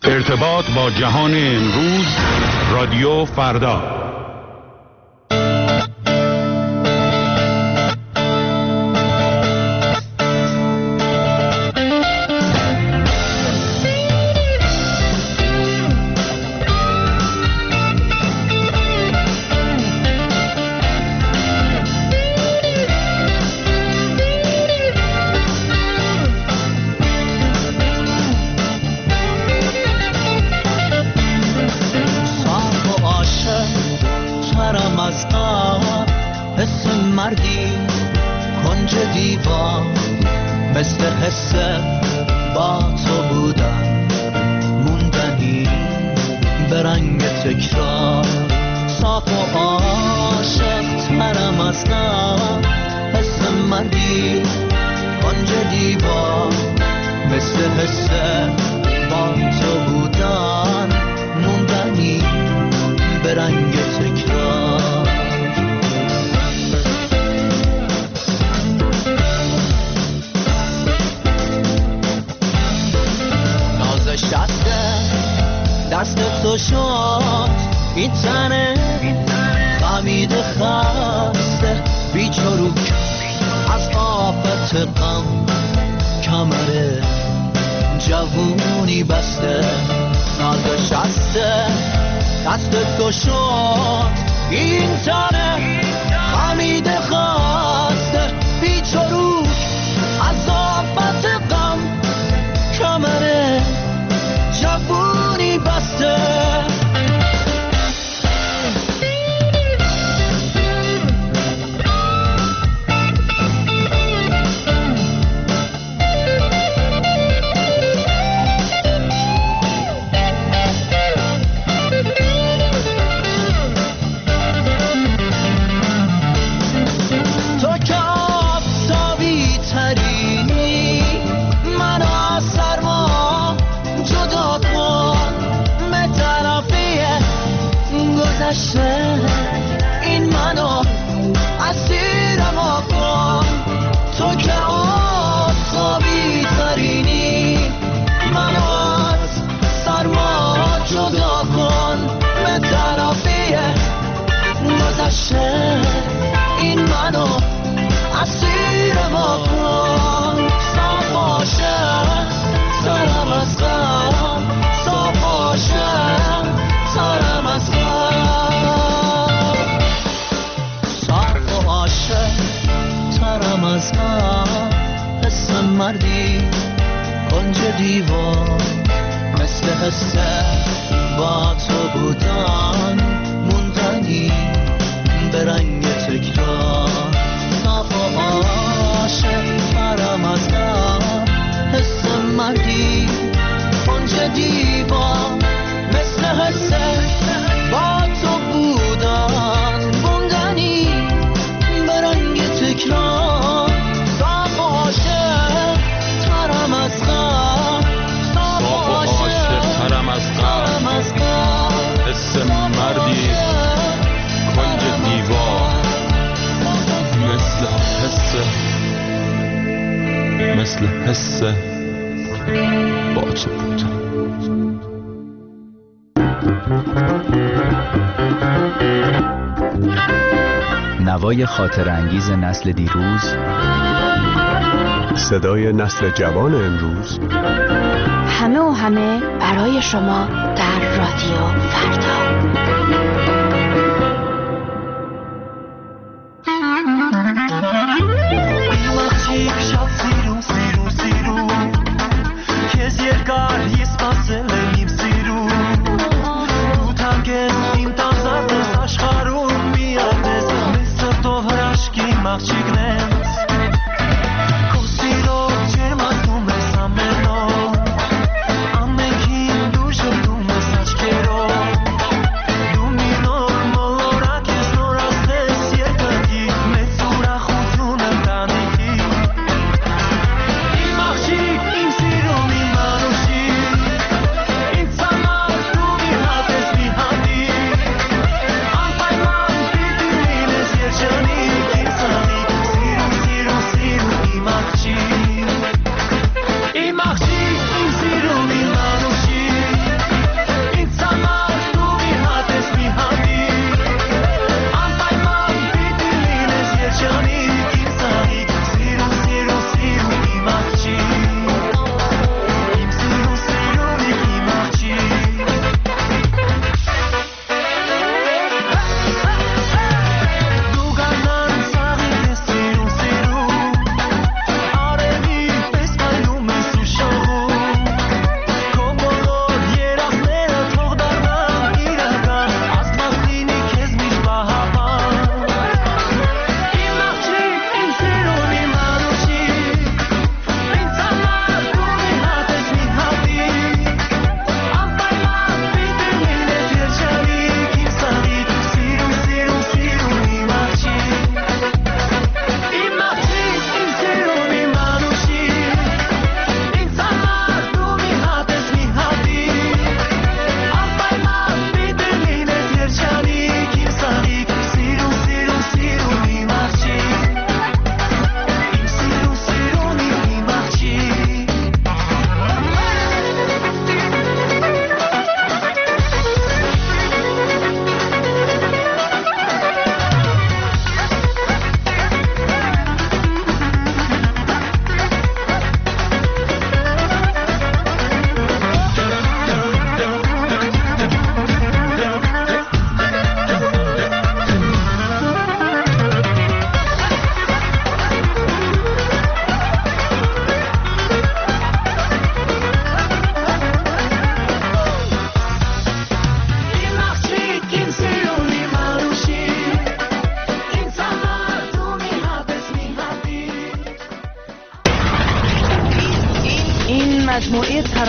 ارتباط با جهان امروز، رادیو فردا. نوای خاطر انگیز نسل دیروز، صدای نسل جوان امروز، همه و همه برای شما در رادیو فردا.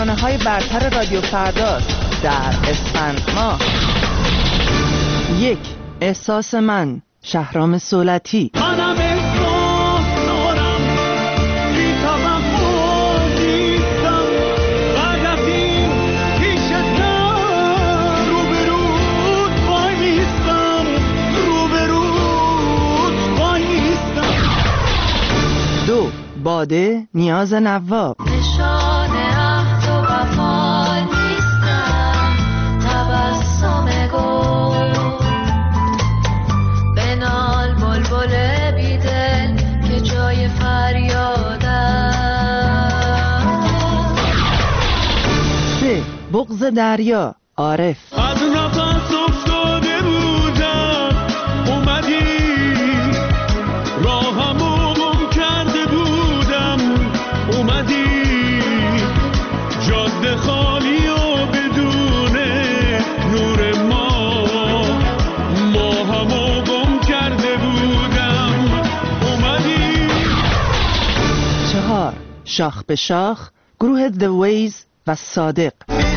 ترانه‌های برتر رادیو فرداست در اسفند ماه. 1. احساس من، شهرام صولتی. منم احساس دارم، بی توقع نیستم، بعد از این پیشتم، روبروت وای نیستم، روبروت وای نیستم. 2. باده، نیاز نواب. نشانه عهد و وفا نیستم، تبسم گل بنال بلبل بیدل که جای فریادم. 3. بغض دریا، عارف. از نفس افتاده بودم، اومدی راهمو گم کرده بودم، اومدی جاده خالی و بدون نور ما همو گم کرده بودم، اومدی. 4. شاخ به شاخ، گروه The Ways و صادق.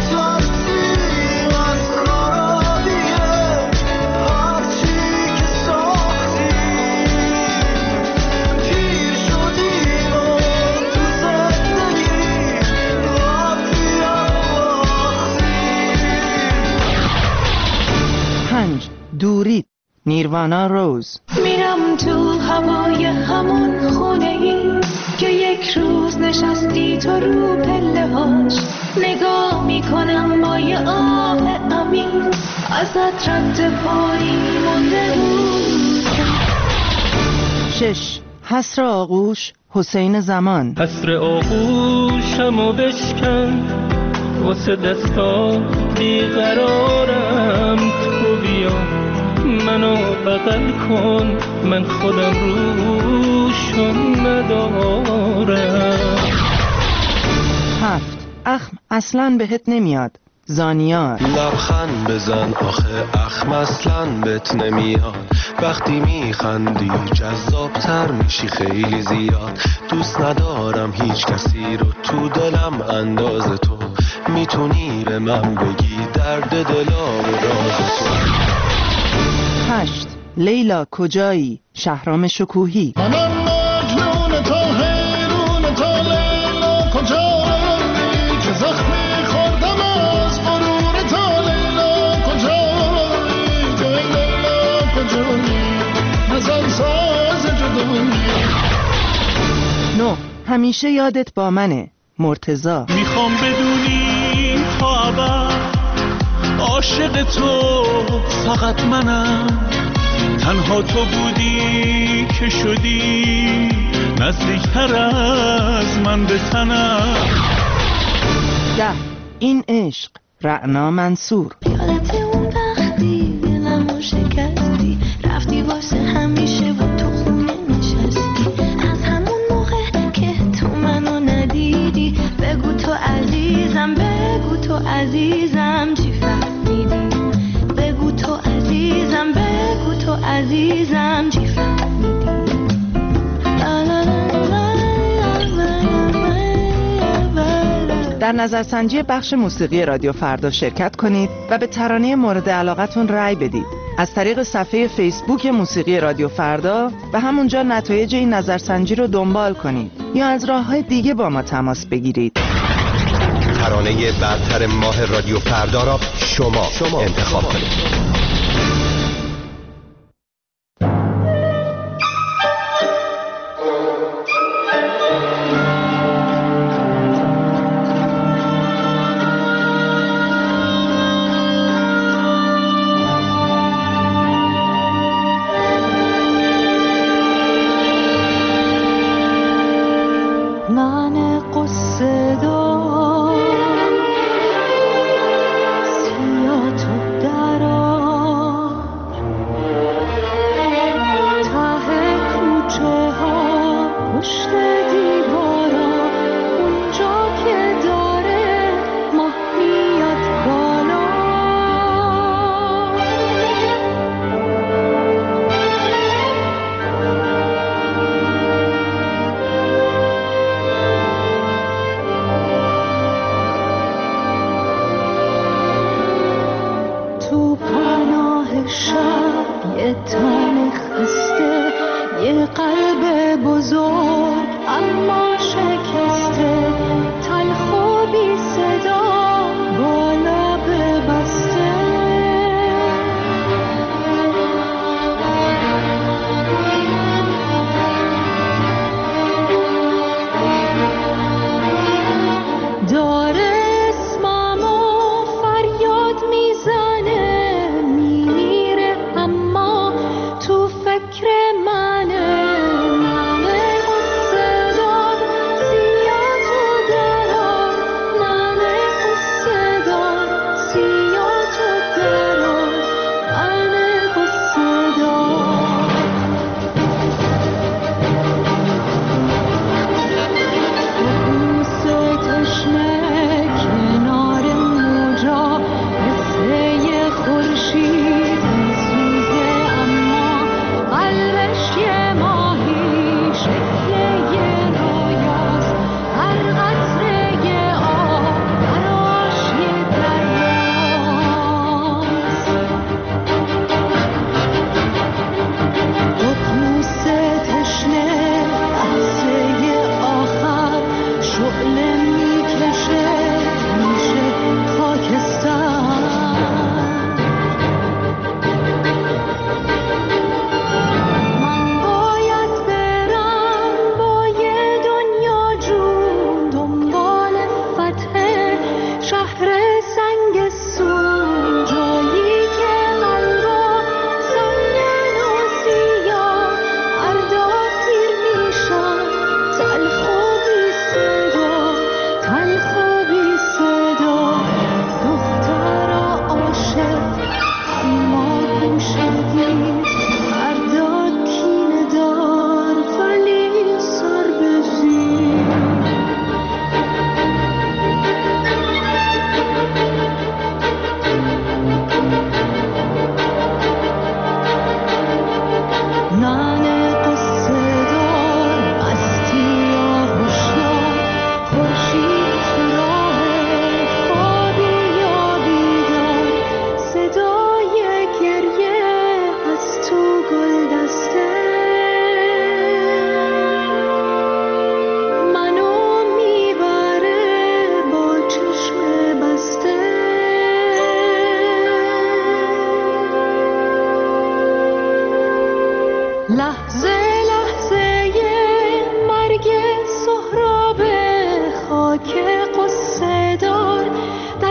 دورید، نیروانا روز. میرم تو هوای همون خونه ای که یک روز نشستی تو رو پله هاش، نگاه میکنم با یه آه امین ازت رد پایی مونده بود. 6. حسر آغوش، حسین زمان. حسر آغوشمو بشکن واسه دستا بیقرارم، تو بیا منو بغل کن، من خودم روشون ندارم. 7. اخم اصلاً بهت نمیاد، زانیار. لبخند بزن آخه اخم اصلاً بهت نمیاد، وقتی میخندی جذابتر میشی خیلی زیاد، دوست ندارم هیچ کسی رو تو دلم انداز تو، میتونی به من بگی درد دلا و راز تو. 8. لیلا کجایی، شهرام شکوهی. منم مجنون تو، حیرون تو، لیلا کجایی که زخمی خوردم از غرور تو، لیلا کجایی تو، لیلا کجایی نزن ساز جدایی. 9. همیشه یادت با منه، مرتضی. میخوام بدونی تا ابد عاشق تو فقط منم، تنها تو بودی که شدی نزدیکتر از من به تنم. 10. این عشق، رعنا منصور. یادت اون وقتی دلمو شکستی، رفتی واسه همیشه و تو خونه نشستی، از همون موقع که تو منو ندیدی، بگو تو عزیزم، بگو تو عزیزم چی فهمیدی، بگو تو عزیزم، بگو تو عزیزم چی فهمیدی. در نظرسنجی بخش موسیقی رادیو فردا شرکت کنید و به ترانه مورد علاقتون رأی بدید. از طریق صفحه فیسبوک موسیقی رادیو فردا و همونجا نتایج این نظرسنجی رو دنبال کنید یا از راه‌های دیگه با ما تماس بگیرید. ترانه برتر ماه رادیو فردا را شما انتخاب کنید. من قصه دار سیا تو درا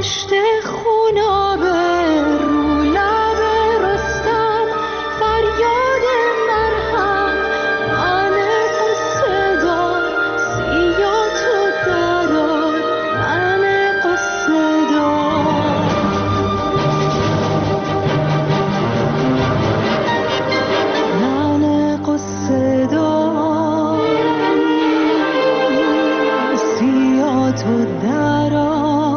پشت خونابه رو لب رستم فریاد مرهم من قصه دار سیا تو درار من قصه دار من قصه دار سیا تو درار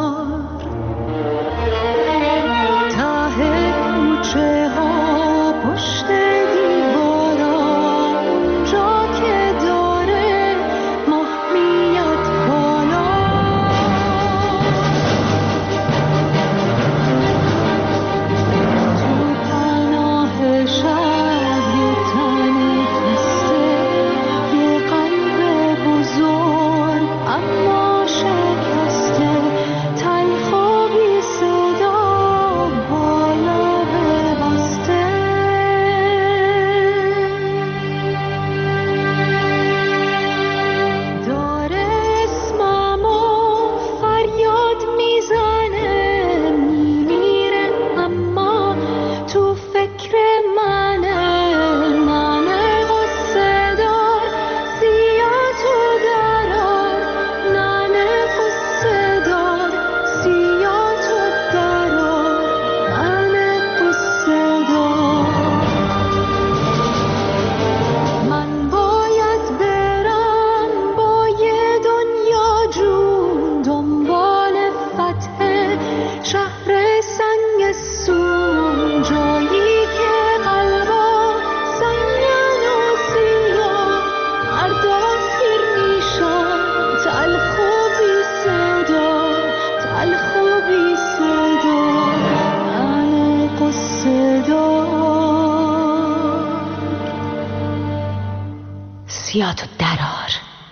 سیا تو درار.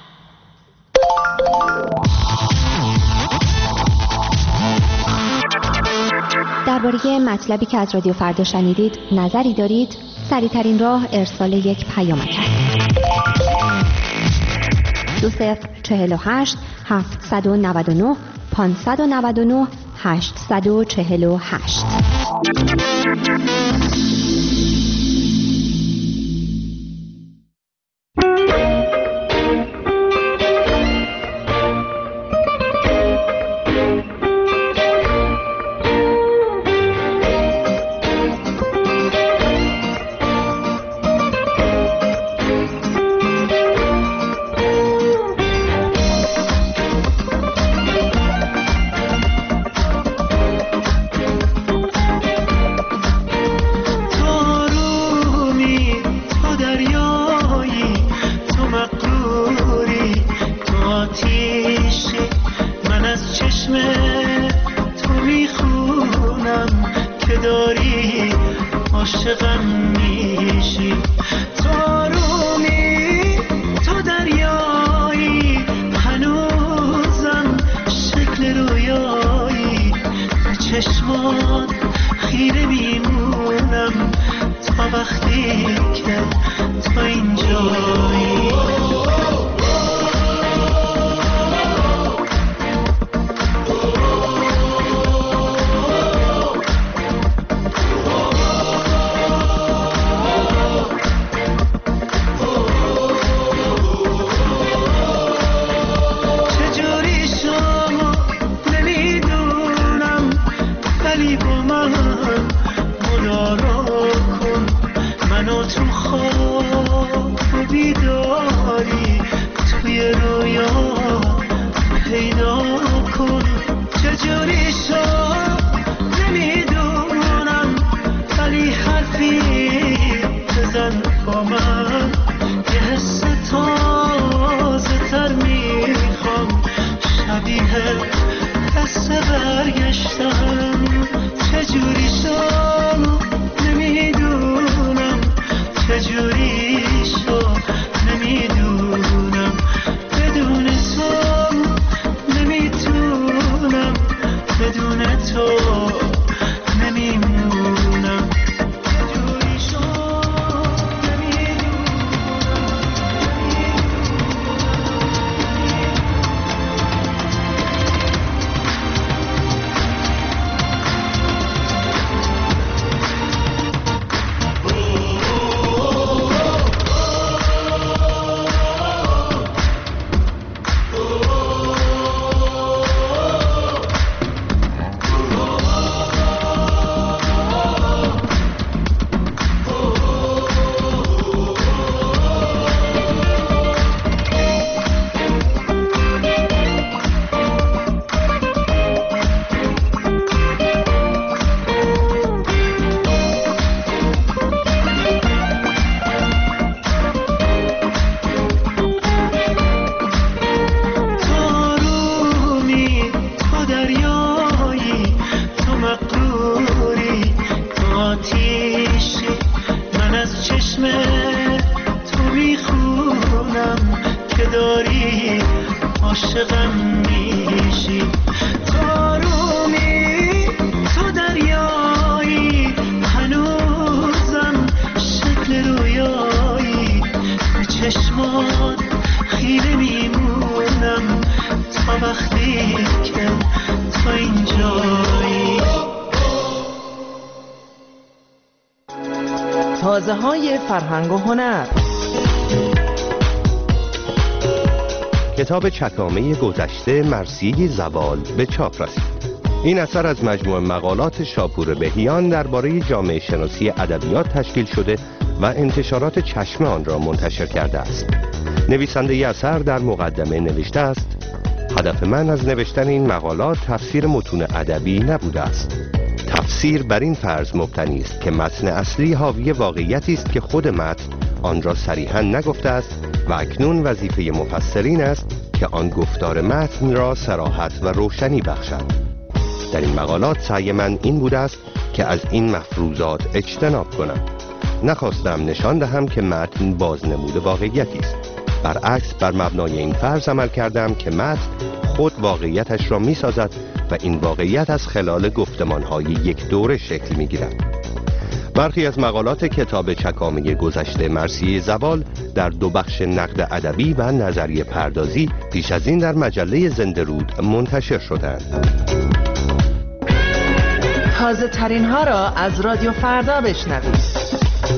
درباره مطلبی که از رادیو فردا شنیدید نظری دارید؟ سریع‌ترین راه ارسال یک پیامک است. 2048 799 599 848. آوازه‌های فرهنگ و هنر. کتاب چکامه گذشته مرثیه زوال به چاپ رسید. این اثر از مجموع مقالات شاپور بهیان درباره جامعه شناسی ادبیات تشکیل شده و انتشارات چشمه آن را منتشر کرده است. نویسنده ی اثر در مقدمه نوشته است: هدف من از نوشتن این مقالات تفسیر متون ادبی نبوده است. تفسیر بر این فرض مبتنی است که متن اصلی حاوی واقعیتی است که خود متن آن را صریحاً نگفته است و اکنون وظیفه مفسرین است که آن گفتار متن را صراحت و روشنی بخشد. در این مقالات سعی من این بوده است که از این مفروضات اجتناب کنم. نخواستم نشان دهم که متن بازنمود واقعیتی است. برعکس بر مبنای این فرض عمل کردم که متن خود واقعیتش را می سازد و این واقعیت از خلال گفتمان‌های یک دوره شکل می گیرد. برخی از مقالات کتاب چکامه گذشته مرثیه زوال در دو بخش نقد ادبی و نظریه پردازی پیش از این در مجله زنده رود منتشر شدند. تازه ترین ها را از رادیو فردا بشنوید.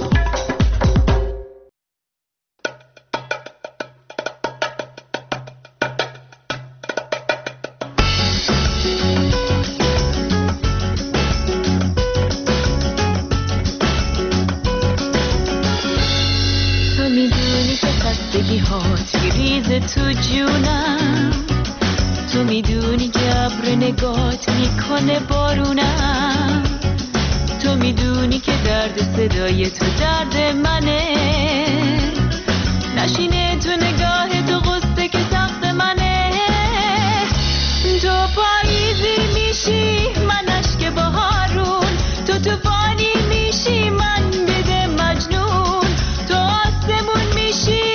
تو جونم، تو میدونی که ابر نگات میکنه بارونم، تو میدونی که درد صدای تو درد منه، نشینه تو نگاه تو غصه که سخت منه، تو پاییزی میشی من اشک بهارون، تو طوفانی میشی من بده مجنون، تو آسمون میشی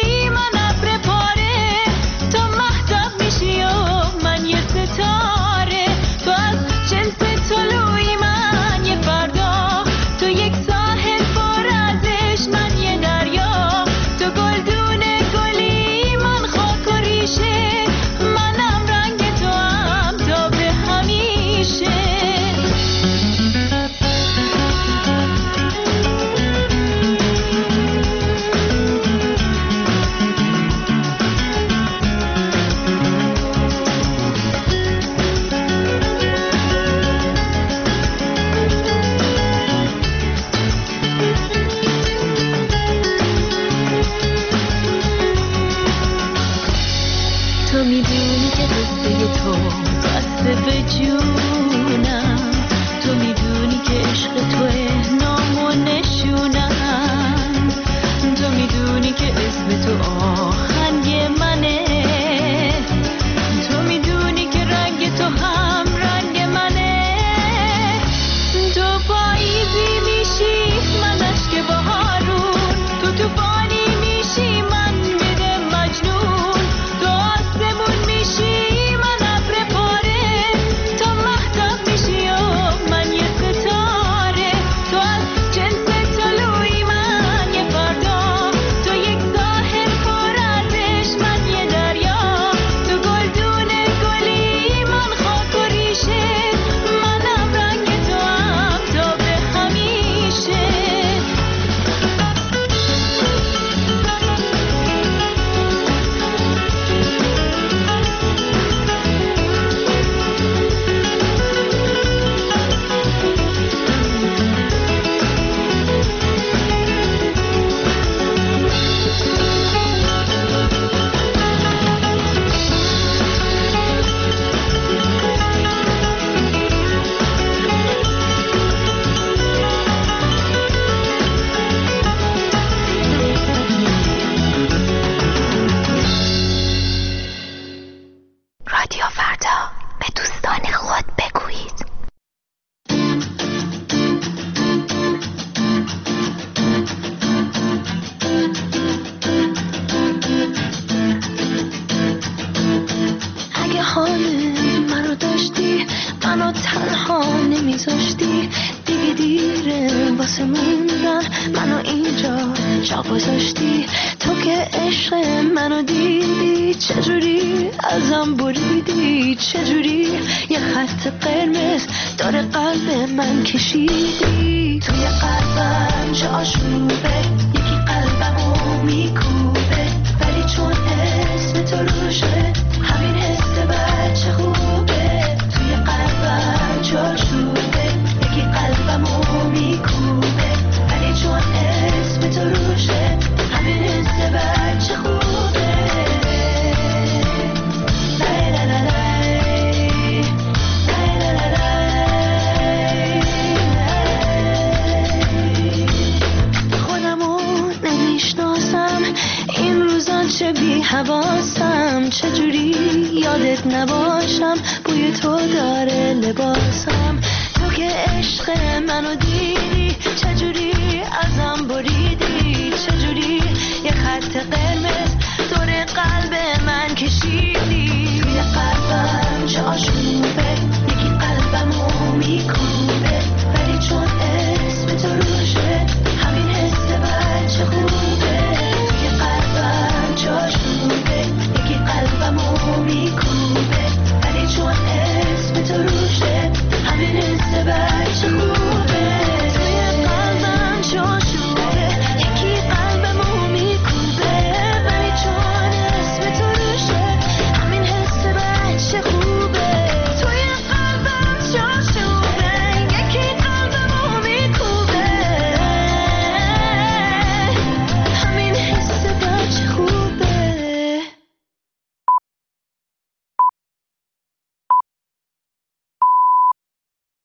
منو تنها نمیذاشتی، دیگه که دیره واسه موندن منو اینجا جا گذاشتی. تو که عشق منو دیدی چجوری ازم بریدی، چجوری یه خط قرمز داره قلب من کشیدی. توی قلبم جا آشوبه، یکی قلبمو میکوبه، ولی چون اسم تو روشه همین حس بچه خوبه. توی قلبم جا آشوبه، یکی قلبمو میکوبه، ولی چون اسم تو روشه همین حس بچه خوبه. چه بی حواسم، چجوری یادت نباشم، بوی تو داره لباسم. تو که عشق منو دیدی چجوری ازم بریدی، چجوری یه خط قرمز دور قلب من کشید.